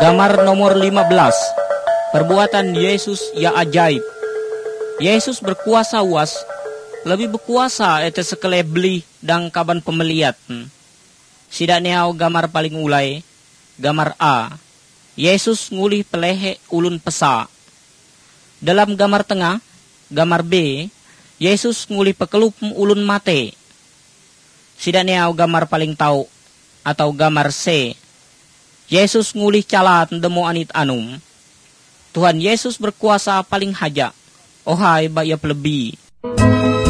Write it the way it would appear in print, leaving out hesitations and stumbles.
Gambar nomor 15. Perbuatan Yesus ya ajaib. Yesus berkuasa was, lebih berkuasa ete sekele beli dan kaban pemeliat. Sidak neau gambar paling ulai. Gambar A. Yesus ngulih pelehe ulun pesa. Dalam gambar tengah, gambar B. Yesus ngulih pekelup ulun mate. Sidak neau gambar paling tahu atau gambar C. Yesus ngulih calat demo anit anum. Tuhan Yesus berkuasa paling haja. Ohai baya pelebi.